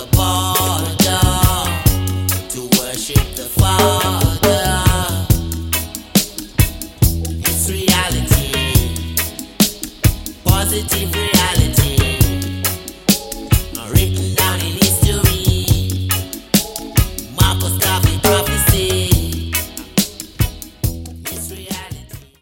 the border to worship the Father. It's reality, positive reality.